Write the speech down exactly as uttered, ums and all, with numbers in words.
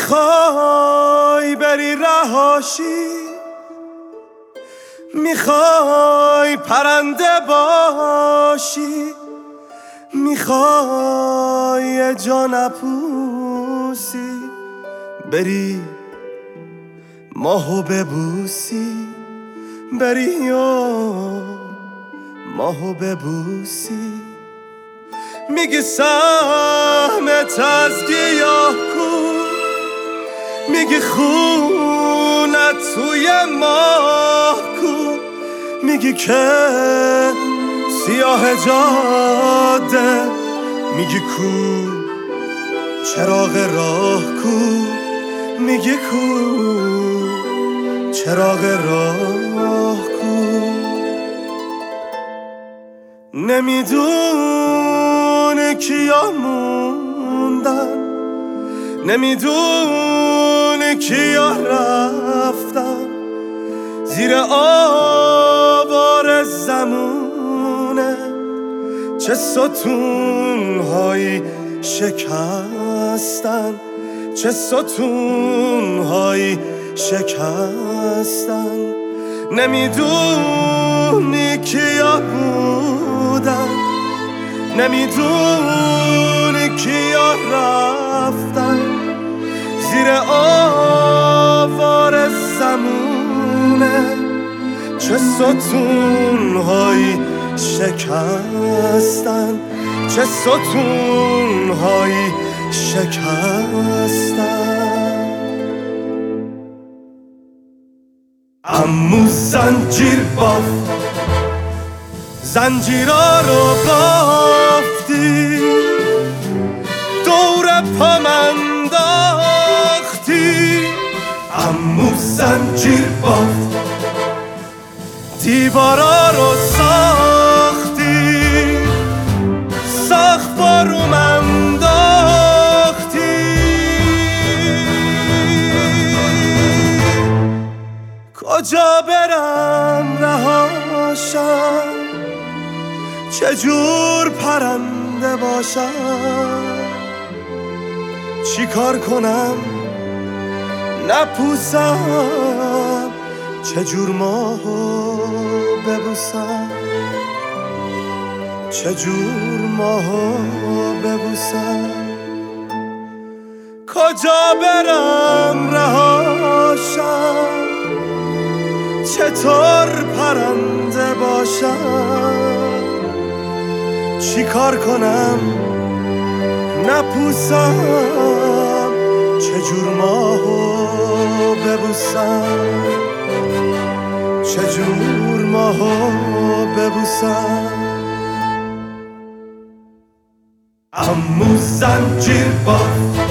میخوای بری رهاشی، میخوای پرنده باشی، میخوای جا نپوسی، بری ماهو ببوسی، بری و ماهو ببوسی. میگی سهمت از گیاه کو، میگی خونت توی ماه کو، میگی که سیاه جاده، میگی کو چراغ راه کو، میگی کو چراغ راه کو. نمیدونه کیا موندن، نمیدونه کیا رفتن، زیر آوار زمونه چه ستونهایی شکستن، چه ستونهایی شکستن. نمیدونی کیا بودن، نمیدونی کیا رفتن، زیر آوار زمونه چه ستونهایی شکستن، چه ستونهایی شکستن. عمو زنجیر بافت، زنجیرا رو بافتی، دور پام انداختی. عمو زنجیر بافت، دیوارا رو ساختی، ساخت باروم انداختی. کجا برم رهاشم، چجور پرنده باشم، چی کار کنم نپوسم، چجور ماهو ببوسم، چجور ماهو ببوسم. کجا برم رهاشم، چطور پرنده باشم، چی کار کنم نپوسم، چجور ماهو ببوسم، چجور ماهو ببوسم. عمو زنجیر بافت،